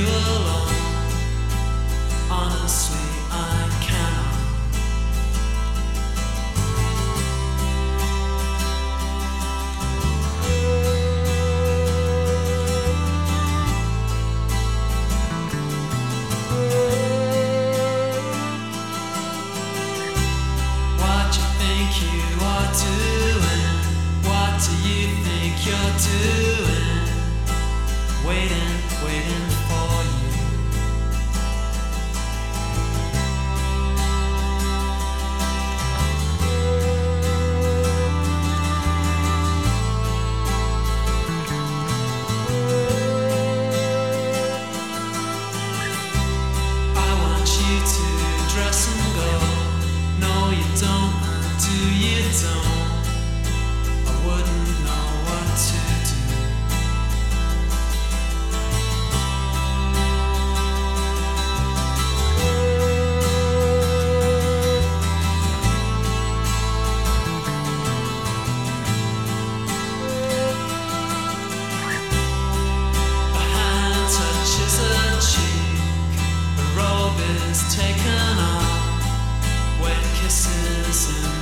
alone. Honestly, I cannot. What you think you are doing? What do you think you're doing? Waiting, waiting for you. I want you to dress and go. No, you don't, do you don't? I wouldn't know what to do. A hand touches a cheek, the robe is taken off when kisses in